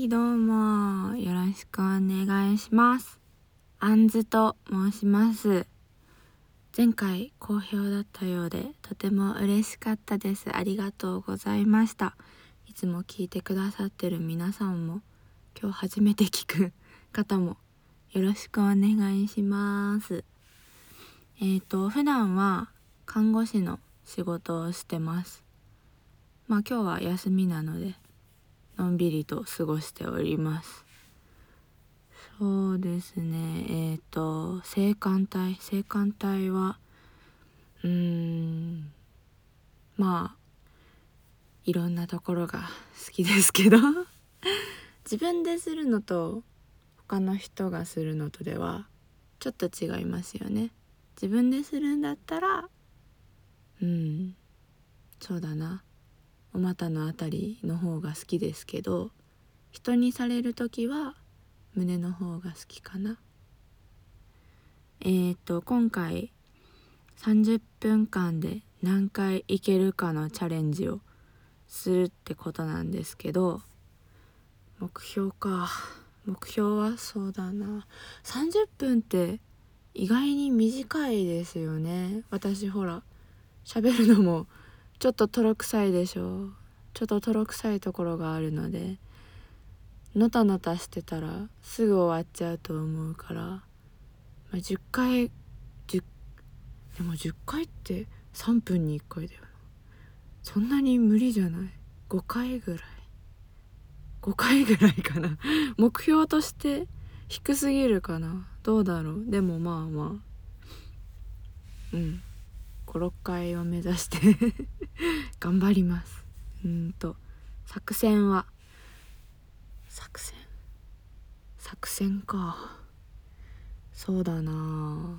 い、どうもよろしくお願いします。あんずと申します。前回好評だったようでとても嬉しかったです。ありがとうございました。いつも聞いてくださってる皆さんも、今日初めて聞く方もよろしくお願いします。普段は看護師の仕事をしてます。今日は休みなのでのんびりと過ごしております。そうですね、性感帯はいろんなところが好きですけど自分でするのと他の人がするのとではちょっと違いますよね。自分でするんだったらそうだな、お股のあたりの方が好きですけど、人にされるときは胸の方が好きかな。今回30分間で何回いけるかのチャレンジをするってことなんですけど、目標はそうだな、30分って意外に短いですよね。私ほら喋るのもちょっととろくさいでしょ。ちょっととろくさいところがあるので、のたのたしてたらすぐ終わっちゃうと思うから、10回でも10回って3分に1回だよな。そんなに無理じゃない？ 5 回ぐらいかな目標として低すぎるかな。どうだろう。でも5、6回を目指して頑張ります。作戦か。そうだな、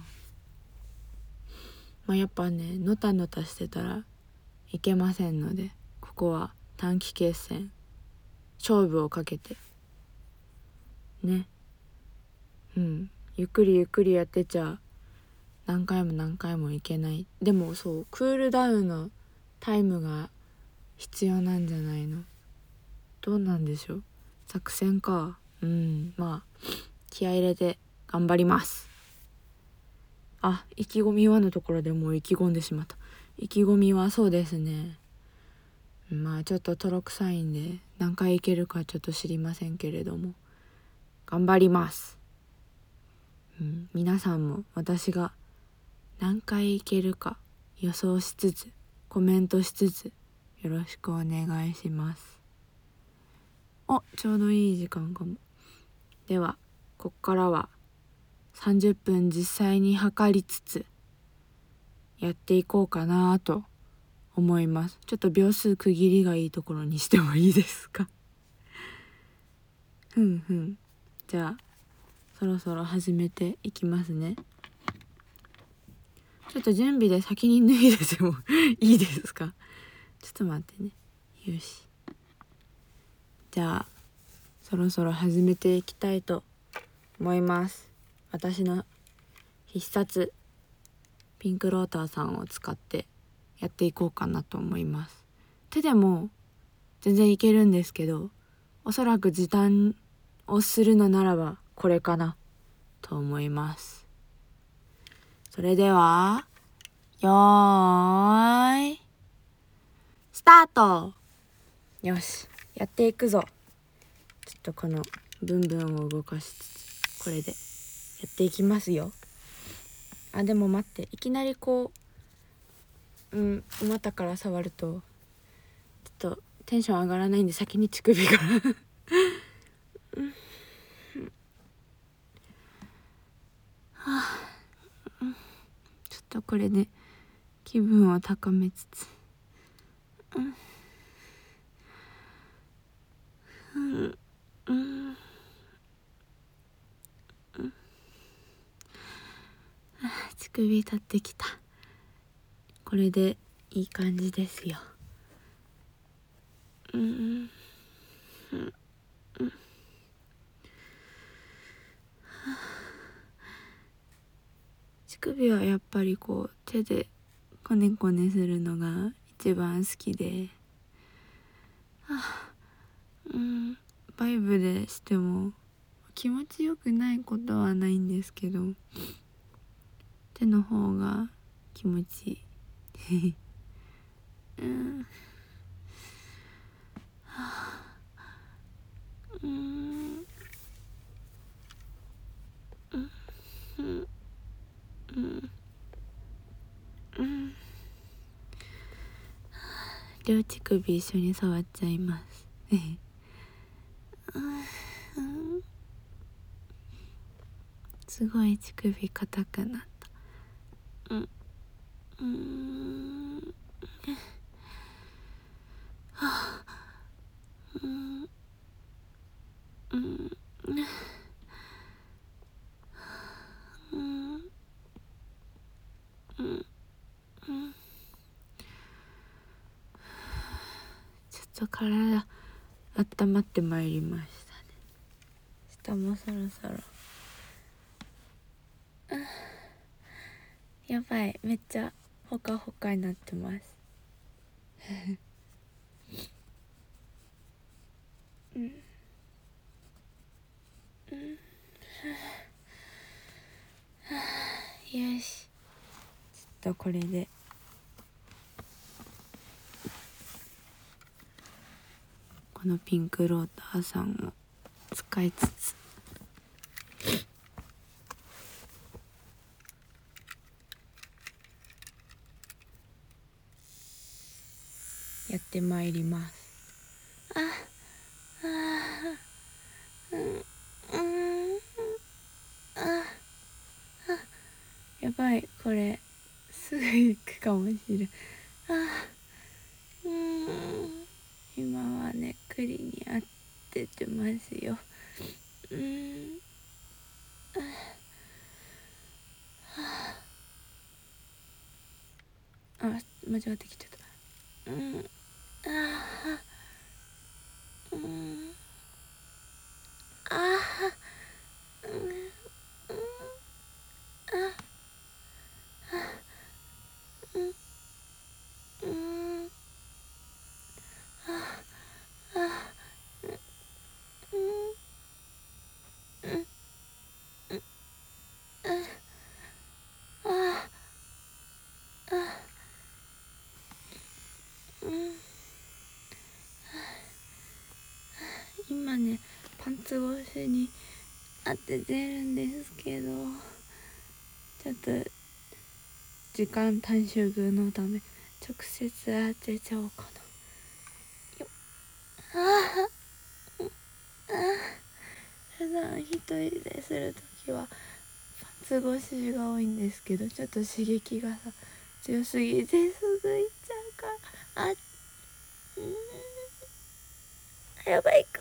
やっぱね、のたのたしてたらいけませんので、ここは短期決戦、勝負をかけてね、ゆっくりやってちゃ何回もいけない。でもそう、クールダウンのタイムが必要なんじゃないの？どうなんでしょう。作戦か。気合い入れて頑張ります。意気込みはのところでもう意気込んでしまった。意気込みはそうですね、ちょっととろくさいんで何回いけるかちょっと知りませんけれども頑張ります。皆さんも私が何回いけるか予想しつつコメントしつつよろしくお願いします。ちょうどいい時間かも。ではこっからは30分実際に測りつつやっていこうかなと思います。ちょっと秒数区切りがいいところにしてもいいですか？じゃあそろそろ始めていきますね。ちょっと準備で先に脱いでてもいいですか？ちょっと待ってね。よし、じゃあそろそろ始めていきたいと思います。私の必殺ピンクローターさんを使ってやっていこうかなと思います。手でも全然いけるんですけど、おそらく時短をするのならばこれかなと思います。それではよーいスタート。よし、やっていくぞ。ちょっとこのブンブンを動かしつつこれでやっていきますよ。でも待って、いきなりこうお股から触るとちょっとテンション上がらないんで、先に乳首がちょっとこれで気分を高めつつ乳首立ってきた。これでいい感じですよ。乳首はやっぱりこう手でコネコネするのが一番好きで、 バイブでしても気持ちよくないことはないんですけど、手の方が気持ちいいうんうんうんうんうんうん両乳首一緒に触っちゃいますすごい乳首硬くなったうんうんうんうんうんうんちょっと体温まってまいりましたね。下もそろそろやばい、めっちゃほかほかになってますうんうんよし、ちょっとこれでこのピンクローターさんを使いつつやってまいります。ああうんうんあやばい、これすぐ行くかもしれん。今はねクリに当ててますよ。あ、間違ってきてた。ああ今ねパンツ越しに当ててるんですけど、ちょっと時間短縮のため直接当てちゃおうかな。普段一人でするときはパンツ越しが多いんですけど、ちょっと刺激がさ強すぎてすぐいっちゃうからやばいか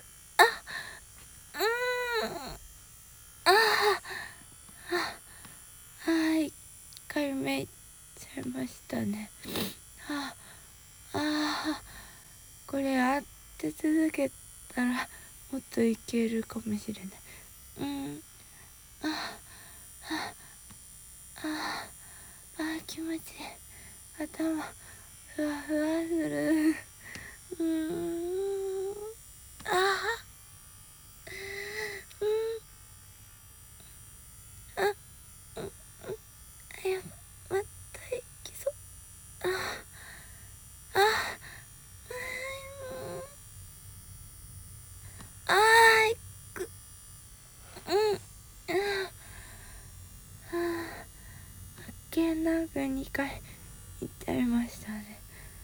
一回目いっちゃいましたね。これ当て続けたらもっといけるかもしれない。気持ちいい。頭ふわふわする。またいきそう。いくけなく2回いっちゃいましたね。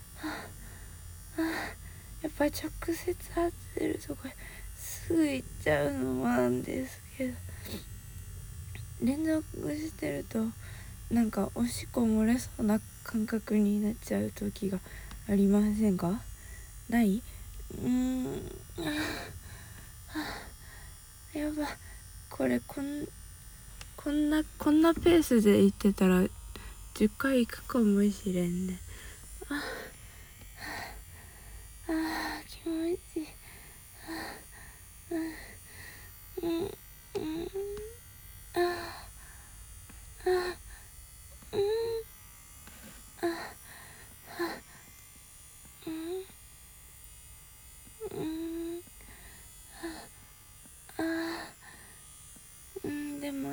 やっぱ直接当てるとこれすぐ行っちゃうのもなんですけど、連続してるとなんかおしっこ漏れそうな感覚になっちゃう時がありませんか？ない？やば、これこんなペースで行ってたら10回行くかもしれんね。気持ちいい。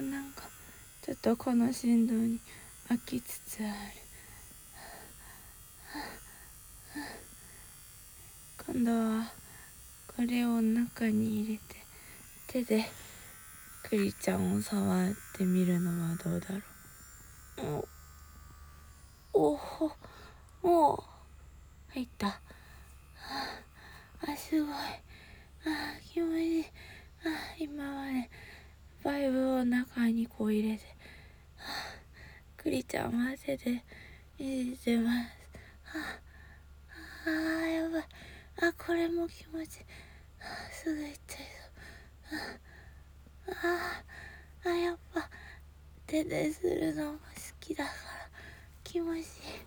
なんかちょっとこの振動に飽きつつある。今度はこれを中に入れて手でクリちゃんを触ってみるのはどうだろう。おほ、もう入った。すごい。気持ちいい。今はねバイブを中にこう入れて、クリちゃんは手でいじってます。やばい。これも気持ちいい。すぐ行っちゃいそう。やっぱ手でするのが好きだから気持ちいい。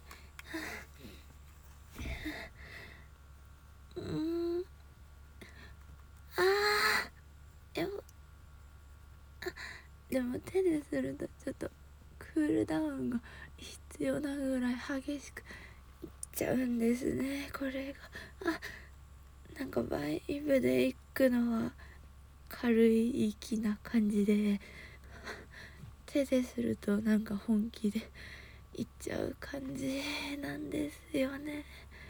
でも手でするとちょっとクールダウンが必要なぐらい激しくいっちゃうんですね。これがなんかバイブで行くのは軽い息な感じで、手でするとなんか本気でいっちゃう感じなんですよね。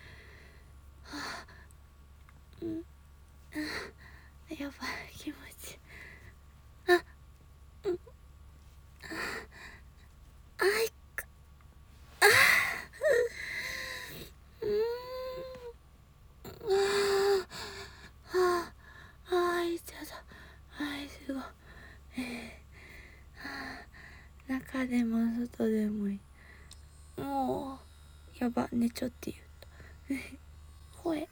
やばい、気持ちいい。いっちゃった。すごい。中でも外でもいい。もうやば、寝ちょって言うと声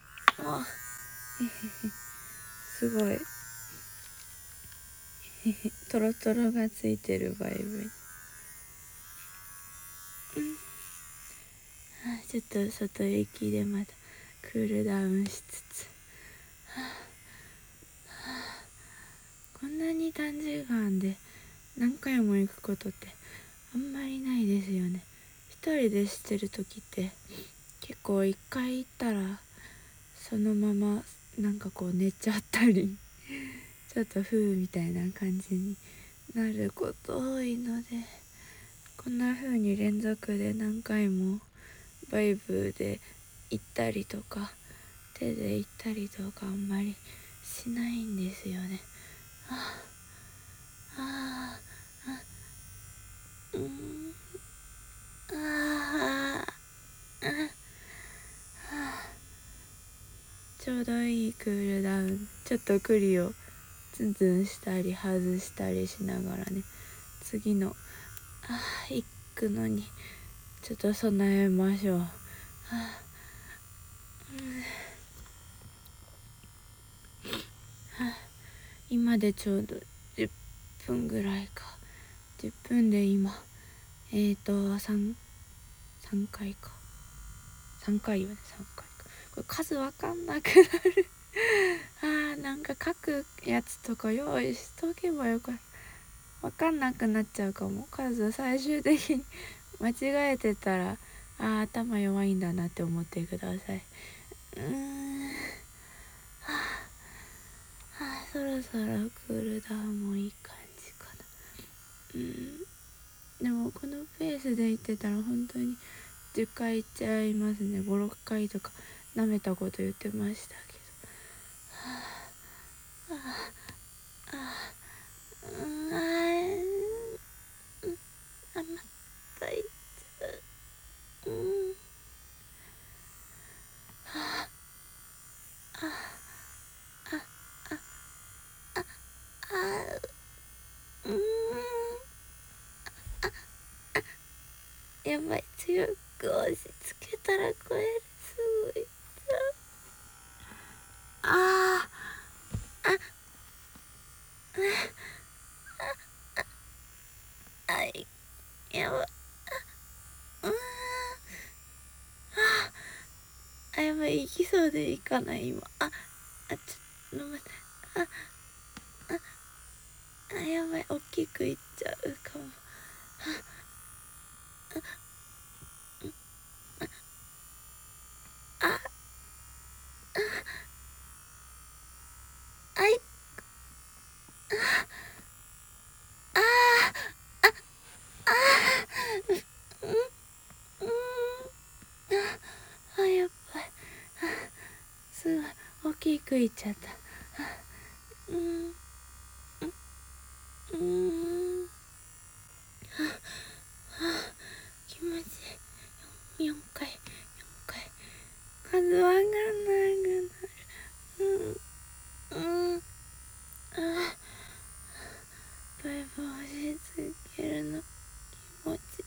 すごいトロトロがついてるバイブに、ちょっと外行きでまたクールダウンしつつ、こんなに短時間で何回も行くことってあんまりないですよね。一人でしてる時って結構一回行ったらそのままなんかこう寝ちゃったりちょっとふうみたいな感じになること多いので、こんな風に連続で何回もバイブで行ったりとか手で行ったりとかあんまりしないんですよね。ちょうどいいクールダウン。ちょっと栗をツンツンしたり外したりしながらね、次の行くのにちょっと備えましょう。今でちょうど10分ぐらいか。10分で今3回か。3回よね、3回か。これ数わかんなくなるなんか書くやつとか用意しとけばよかった。わかんなくなっちゃうかも。数最終的に間違えてたら頭弱いんだなって思ってください。そろそろクールダウンもいい感じかな。でもこのペースで行ってたら本当に10回行っちゃいますね。5、6回とか舐めたこと言ってましたけど、また行っちゃう。やばい、強く押し付けたら声すごいやばやばい、行きそうで行かない今。ちょっと待って。やばい、大きくいっちゃうかも。 すごい大きくいっちゃった。気持ちいい。4回数わかんなくなる。バイブを押し付けるの気持ち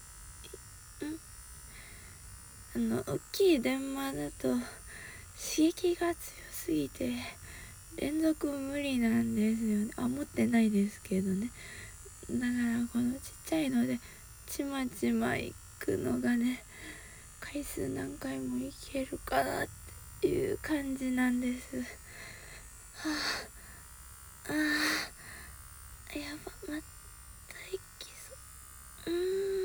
いい。大きい電話だと刺激が強すぎて連続無理なんですよね。持ってないですけどね。だからこのちっちゃいのでちまちま行くのがね、回数何回もいけるかなっていう感じなんです。やば、また行きそう。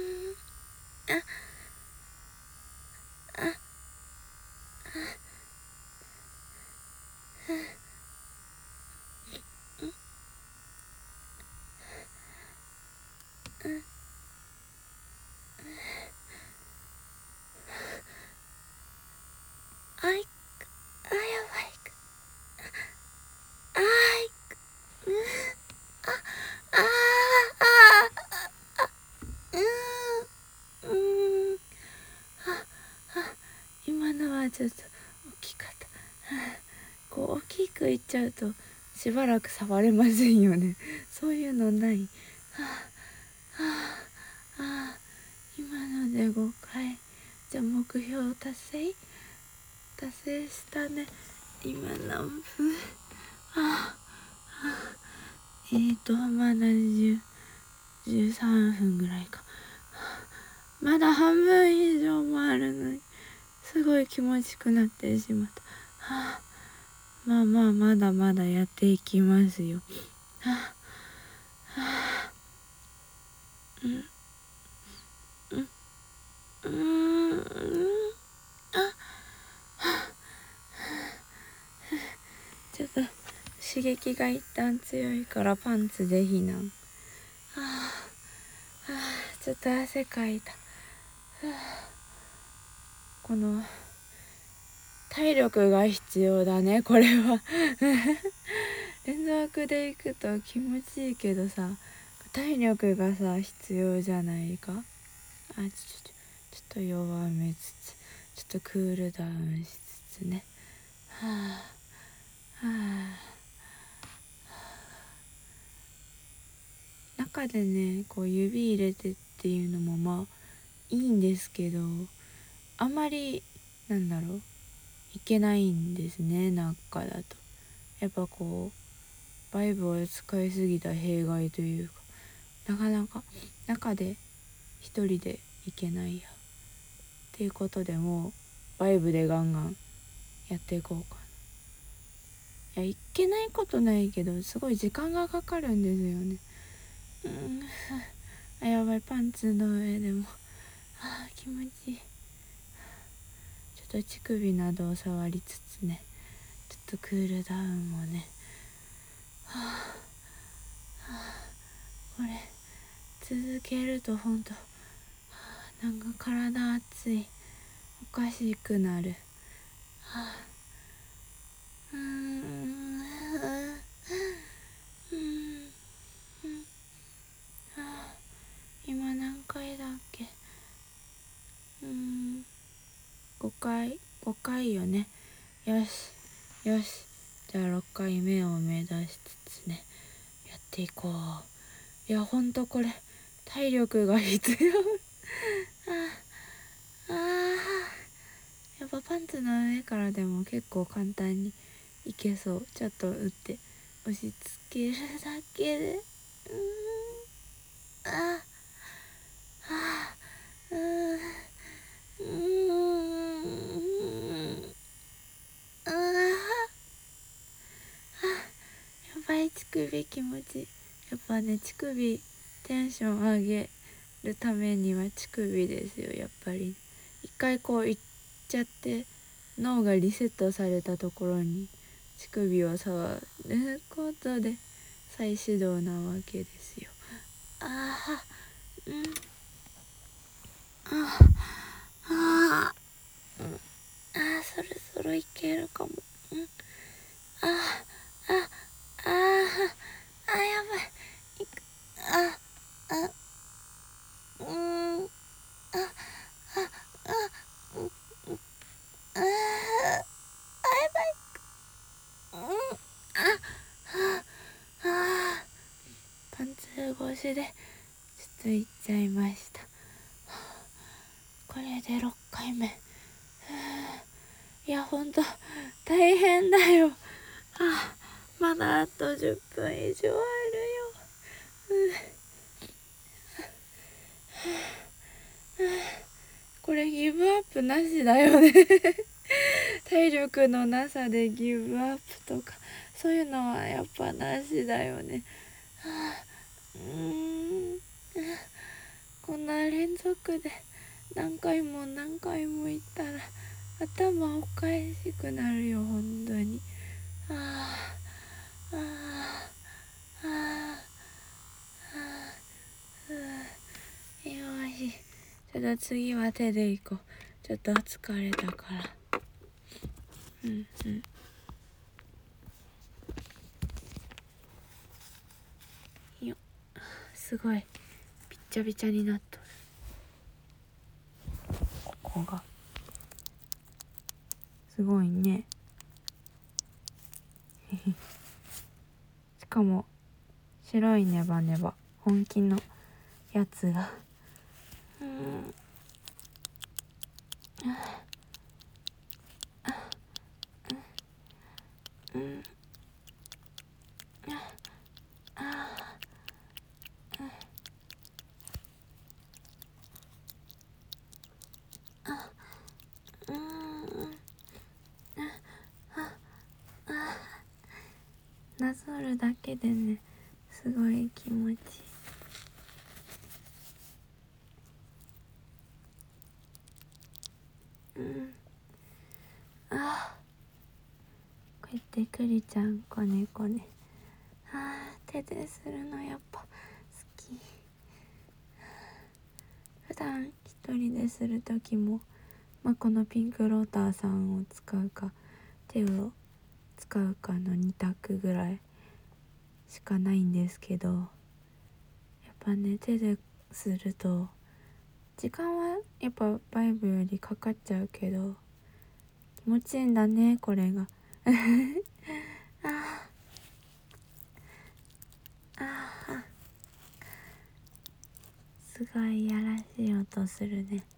今のはちょっと大きかった。こう大きくいっちゃうとしばらく触れませんよね。そういうのない。今ので5回。じゃあ目標達成したね。今何分？まだ13分ぐらいか。まだ半分以上もあるのにすごい気持ちくなってしまった。まだまだやっていきますよ。ちょっと刺激が一旦強いからパンツで避難。ちょっと汗かいた。この体力が必要だね、これは。連続で行くと気持ちいいけどさ、体力がさ必要じゃないか。ちょっと弱めつつ、ちょっとクールダウンしつつね。中でねこう指入れてっていうのもまあいいんですけど、あんまりなんだろう、いけないんですね、中だと。やっぱこうバイブを使いすぎた弊害というか、なかなか中で一人でいけないやっていうことで、もうバイブでガンガンやっていこうかな。いけないことないけどすごい時間がかかるんですよね。やばい、パンツの上でも気持ちいい。ちょっと乳首などを触りつつね、ちょっとクールダウンもね。これ続けるとほんとなんか体熱い、おかしくなる。今何回だっけ。5回よね。よしじゃあ6回目を目指しつつねやっていこう。いやほんとこれ体力が必要。やっぱパンツの上からでも結構簡単にいけそう。ちょっと打って押し付けるだけで。やばい、乳首気持ちいい。やっぱね、乳首テンション上げるためには乳首ですよ、やっぱり。一回こういっちゃって脳がリセットされたところに乳首を触ることで再始動なわけですよ。そろそろいけるかも。 ああああやばい。ああうんあああやばい。パンツ越しでちょっと行っちゃいました。これで6回目。いやほんと大変だよ。まだあと10分以上あるよ。これギブアップなしだよね体力のなさでギブアップとかそういうのはやっぱなしだよね。こんな連続で何回も何回も言ったら頭おかしくなるよ本当に。よし、ちょっと次は手でいこう。ちょっと疲れたから。よっ、すごいびっちゃびちゃになっとる。ここがすごいねしかも白いネバネバ本気のやつがなぞるだけでねすごい気持ちいい。こうやってくりちゃんこねこね手でするのやっぱ好き。普段一人でする時も、このピンクローターさんを使うか手を使うかの2択ぐらいしかないんですけど、やっぱね手ですると時間はやっぱバイブよりかかっちゃうけど気持ちいいんだねこれがすごいいやらしい音するね。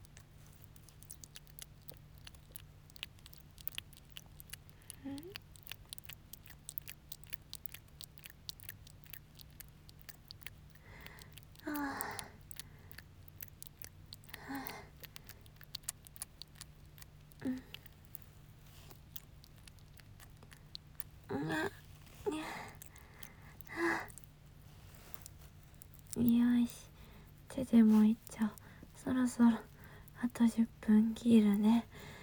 よし手でもいっちゃおう。そろそろあと10分切るね。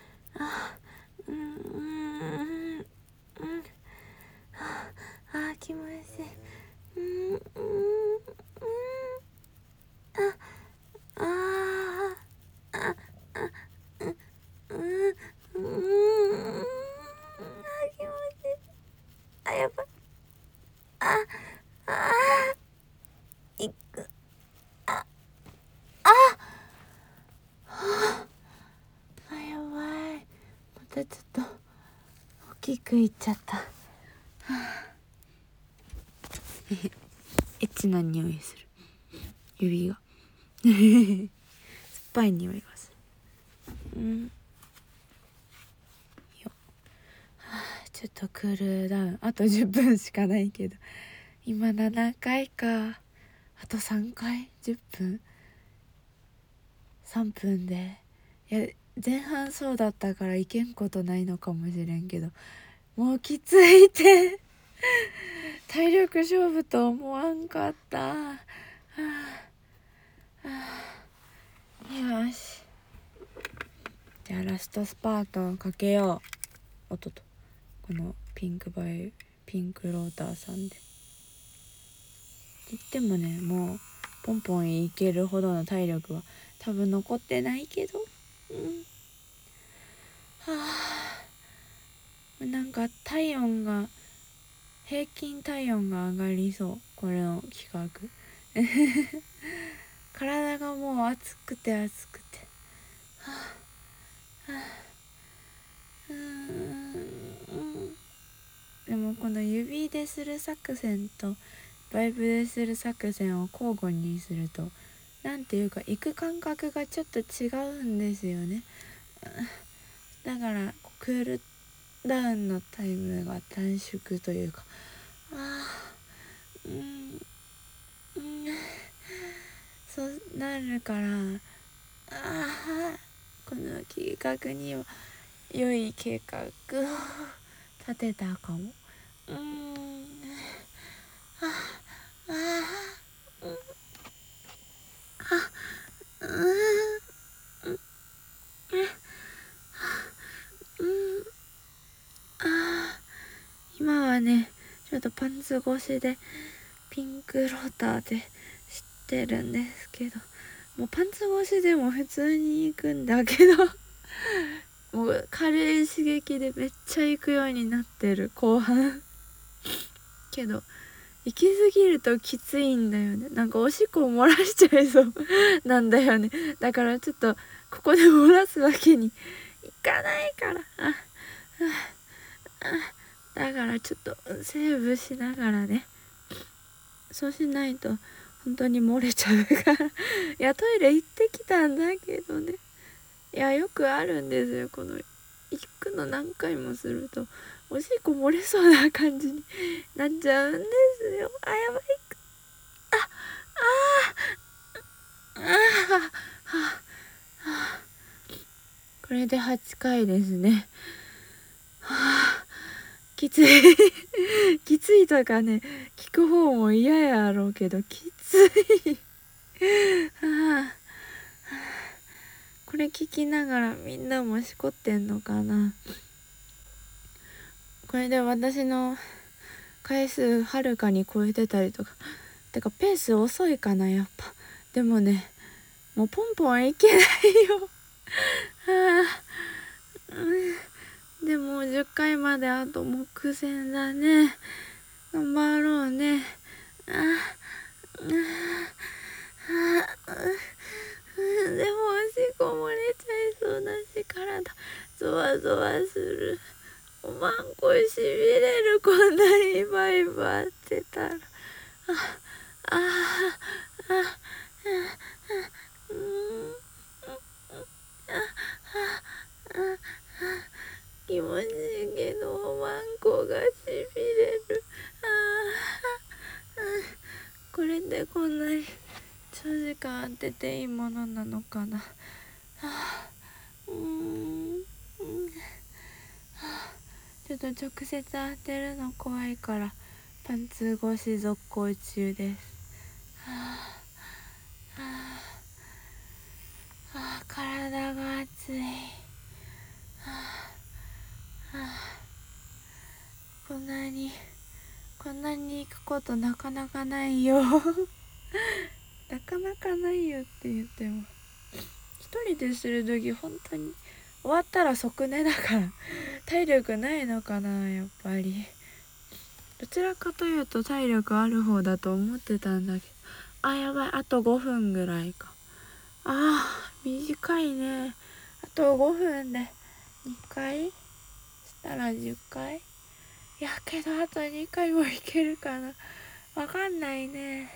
気持ちいい。やばい。いく。やばい。またちょっと大きくいっちゃったエッチな匂いする指が酸っぱい匂いがする。ちょっとクールダウンあと10分しかないけど今7回か。あと3回10分3分で。いや前半そうだったからいけんことないのかもしれんけどもうきついて体力勝負と思わんかった。よしじゃあラストスパートをかけよう。このピンクローターさんで言ってもねもうポンポンいけるほどの体力は多分残ってないけどなんか平均体温が上がりそう、これの企画体がもう熱くて熱くて、はあはあ、でもこの指でする作戦とバイブでする作戦を交互にすると、なんていうか行く感覚がちょっと違うんですよね。だからクールダウンのタイムが短縮というか、そうなるから、この計画には良い計画を立てたかも。今はねちょっとパンツ越しでピンクローターで知ってるんですけど、もうパンツ越しでも普通に行くんだけどもう軽い刺激でめっちゃ行くようになってる後半けど行き過ぎるときついんだよね。なんかおしっこ漏らしちゃいそうなんだよね。だからちょっとここで漏らすわけにいかないから、だからちょっとセーブしながらね。そうしないと本当に漏れちゃうからいやトイレ行ってきたんだけどね。いやよくあるんですよ、この行くの何回もするとおしっこ漏れそうな感じになっちゃうんですよ。やばい。これで8回ですね。きついきついとかね、聞く方も嫌やろうけどきついこれ聞きながらみんなもしこってんのかな。これで私の回数はるかに超えてたりとか、てかペース遅いかなやっぱ。でもねもうポンポンいけないよでも10回まであと目前だね。頑張ろうね。でもおしっこ漏れちゃいそうだし、体ゾワゾワする。おまんこしびれる、こんなにバイバイってたら。気持ちいいけどおまんこがしびれる。これでこんなに長時間当てていいものなのかな。ちょっと直接当てるの怖いからパンツ越し続行中です。体が熱い。こんなに行くことなかなかないよなかなかないよって言っても、一人でする時本当に終わったら即寝だから体力ないのかな。やっぱりどちらかというと体力ある方だと思ってたんだけど、やばい、あと5分ぐらいか。短いね。あと5分で2回したら10回。いやけどあと2回もいけるかな、わかんないね。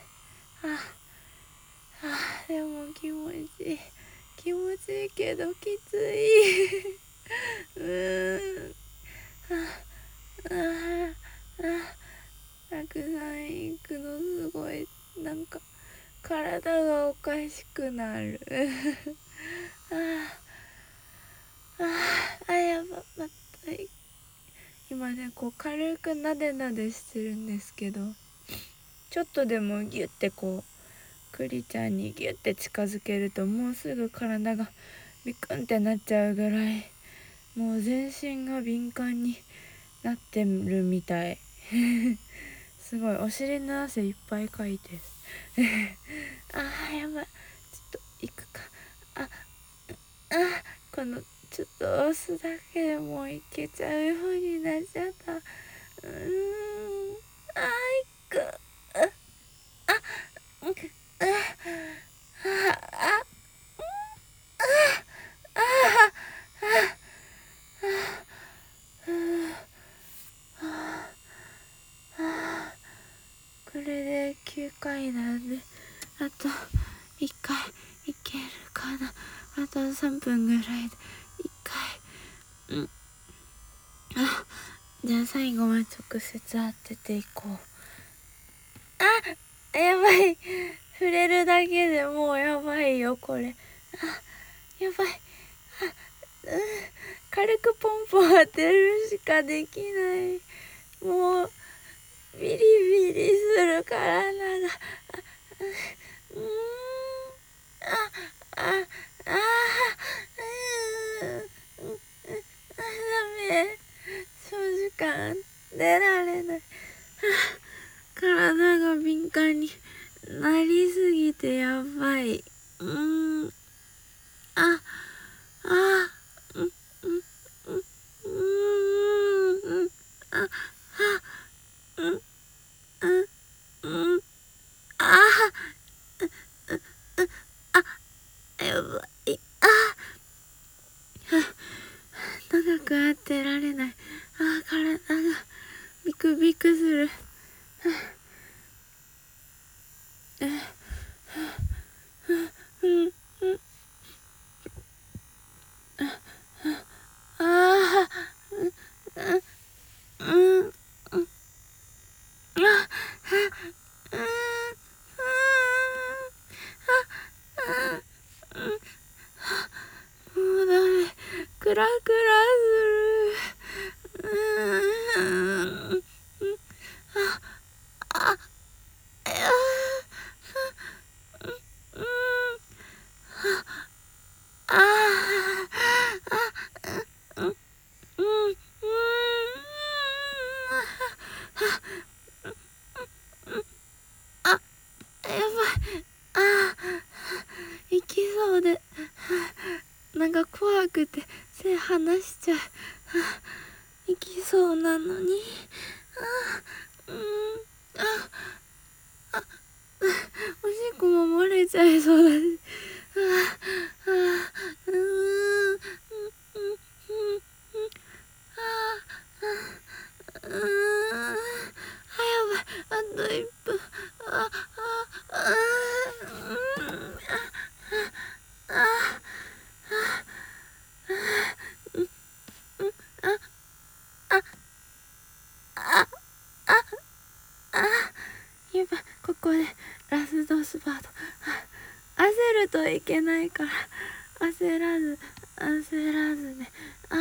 でも気持ちいいけどきついたくさん行くのすごい、なんか体がおかしくなるやば、また今ねこう軽くなでなでしてるんですけど、ちょっとでもギュッてこうクリちゃんにギュッて近づけるともうすぐ体がビクンってなっちゃうぐらい、もう全身が敏感になってるみたいすごいお尻の汗いっぱいかいてるやばい、ちょっと行くか。このちょっと押すだけでもういけちゃう風になっちゃった。あいくあこれで9回なんで、あと1回いけるかな。あと3分ぐらいで1回。じゃあ最後は直接当てていこう。やばい、触れるだけでもうやばいよこれ。やばい。軽くポンポン当てるしかできない。もうビリビリする体が。ダメ。長時間出られない。体が敏感になりすぎてやばい。やばい。長く当てられない。体がビクビクする。もうダメ。クラクラする。いきそうで、なんか怖くて手離しちゃう。いきそうなのに。おしっこも漏れちゃいそうだし。あと1分。今ここでラストスパート。焦るといけないから焦らずね。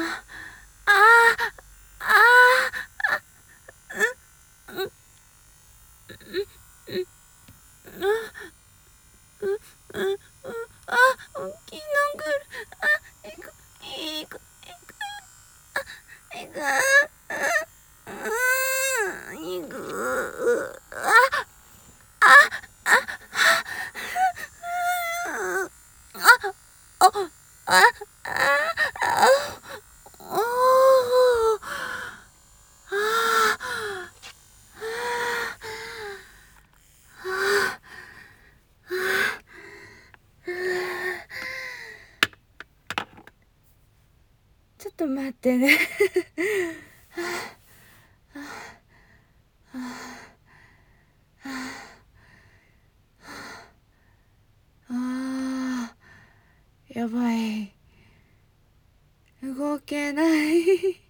大きいの来る。行く。ちょっと待ってね。やばい。動けない。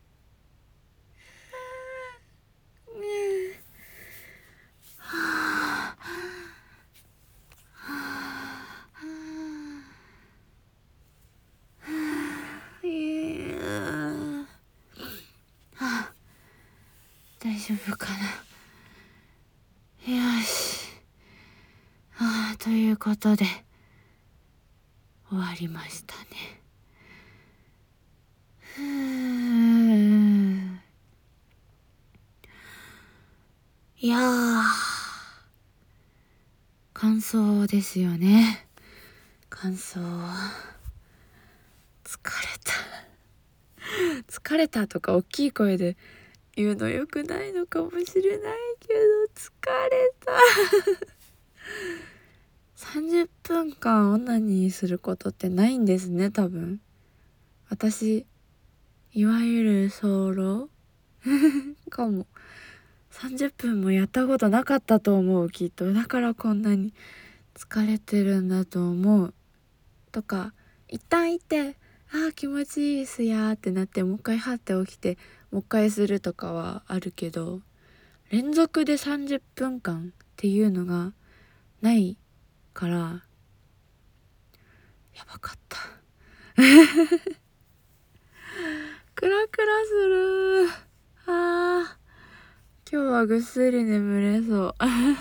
大丈夫かな。よし。ということで終わりましたね。いやー、感想ですよね。感想。疲れた。 疲れたとか大きい声で言うの良くないのかもしれないけど、疲れた30分間オナニーすることってないんですね、多分。私いわゆるソロかも。30分もやったことなかったと思う、きっと。だからこんなに疲れてるんだと思う。とか、一旦行って気持ちいいっすやーってなって、もう一回はって起きてもう一回するとかはあるけど、連続で30分間っていうのがないから、やばかったクラクラする。今日はぐっすり眠れそう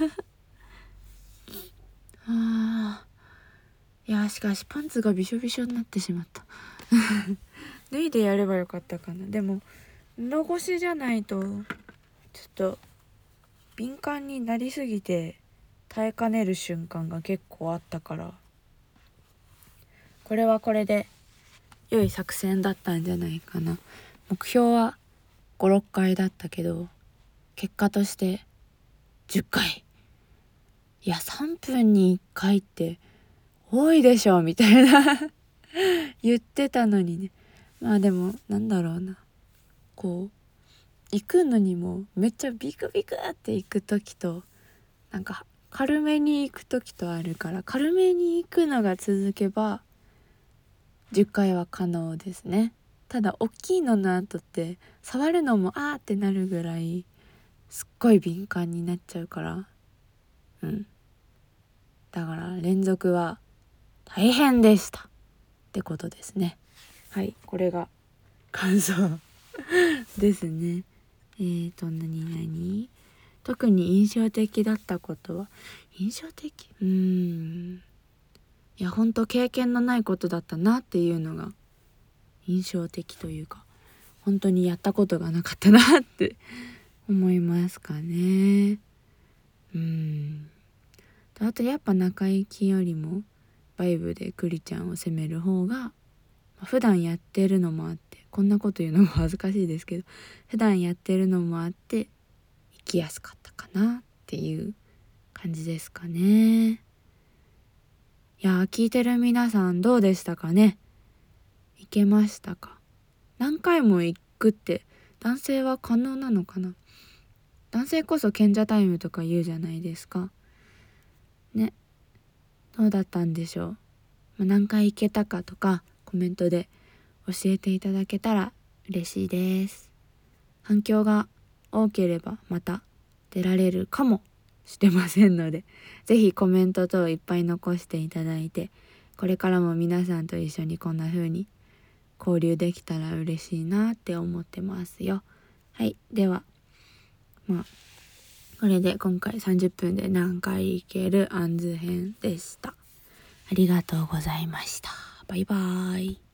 いや、しかしパンツがびしょびしょになってしまった脱いでやればよかったかな。でも布越しじゃないとちょっと敏感になりすぎて耐えかねる瞬間が結構あったから、これはこれで良い作戦だったんじゃないかな。目標は5、6回だったけど、結果として10回。いや、3分に1回って多いでしょみたいな言ってたのにね。まあでもなんだろうな、こう行くのにもめっちゃビクビクって行く時と、なんか軽めに行く時とあるから、軽めに行くのが続けば10回は可能ですね。ただ大きいのの後って触るのもってなるぐらいすっごい敏感になっちゃうから、だから連続は大変でしたってことですね。はい、これが感想ですね。何特に印象的だったことは、印象的いや、ほんと経験のないことだったなっていうのが印象的というか、本当にやったことがなかったなって思いますかね。あとやっぱ中行きよりもバイブでクリちゃんを責める方が、普段やってるのもあって、こんなこと言うのも恥ずかしいですけど、普段やってるのもあって行きやすかったかなっていう感じですかね。いや、聞いてる皆さんどうでしたかね。行けましたか。何回も行くって男性は可能なのかな。男性こそ賢者タイムとか言うじゃないですかね。どうだったんでしょう。何回行けたかとかコメントで教えていただけたら嬉しいです。反響が多ければまた出られるかもしれませんので、ぜひコメント等いっぱい残していただいて、これからも皆さんと一緒にこんな風に交流できたら嬉しいなって思ってますよ。はい、ではこれで今回30分で何回行けるアンズ編でした。ありがとうございました。バイバーイ。